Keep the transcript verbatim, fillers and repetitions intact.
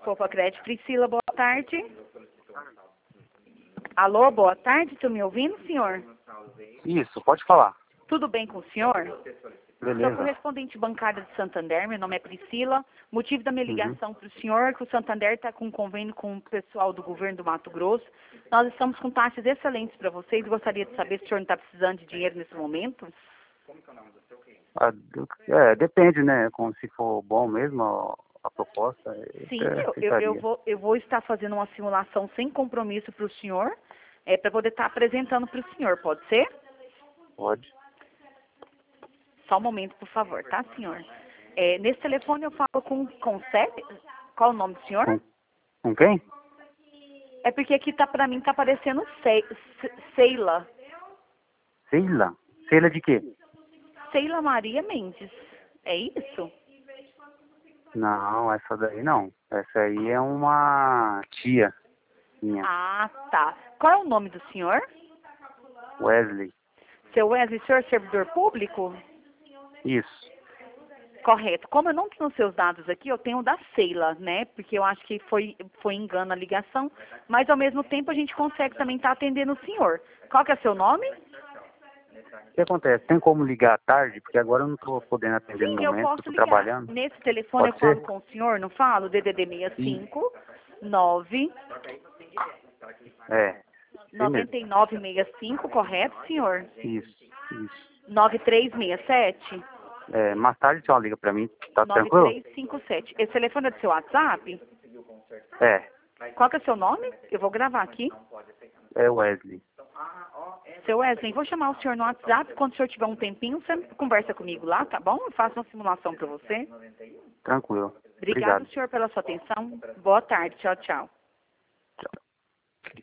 Poupa Crédito, Priscila, boa tarde. Alô, boa tarde, tu me ouvindo, senhor? Isso, pode falar. Tudo bem com o senhor? Sou Beleza. correspondente bancária do Santander, meu nome é Priscila. Motivo da minha Uhum. ligação para o senhor é que o Santander está com um convênio com o pessoal do governo do Mato Grosso. Nós estamos com taxas excelentes para vocês. Gostaria de saber se o senhor não está precisando de dinheiro nesse momento. Ah, do- é, depende, né? Como se for bom mesmo a, a proposta, eu Sim, até eu, eu, eu, aceitaria. vou, eu vou estar fazendo uma simulação sem compromisso para o senhor, é, para poder estar apresentando para o senhor, pode ser? Pode. Só um momento, por favor, tá, senhor? É, nesse telefone eu falo com com o Sérgio. Qual o nome do senhor? Com, com quem? É porque aqui tá para mim tá aparecendo Se- Se- Seila. Sheila. Sheila de quê? Seila Maria Mendes. É isso? Não, essa daí não. Essa aí é uma tia minha, Ah, tá. Qual é o nome do senhor? Wesley. Seu Wesley, senhor é servidor público? Isso. Correto. Como eu não tenho os seus dados aqui, eu tenho o da Seila, né? Porque eu acho que foi, foi engano a ligação. Mas, ao mesmo tempo, a gente consegue também estar atendendo o senhor. Qual que é o seu nome? O que acontece? Tem como ligar à tarde? Porque agora eu não estou podendo atender no Sim, eu momento, posso estou ligar. trabalhando. Nesse telefone eu Pode falo ser? com o senhor, não falo? D D D sessenta e Sim. cinco, nove, É, sim noventa mesmo. e nove sessenta e cinco, correto, senhor? Isso, isso. nove três seis sete, É, mais tarde você liga pra mim, tá nove tranquilo? três cinco sete. Esse telefone é do seu WhatsApp? É, Qual que é o seu nome? Eu vou gravar aqui. é Wesley. Seu Wesley, vou chamar o senhor no WhatsApp. Quando o senhor tiver um tempinho, você conversa comigo lá, tá bom? Eu faço uma simulação para você. Tranquilo. Obrigado, Obrigado. senhor, pela sua atenção. Boa tarde. Tchau, tchau. Tchau.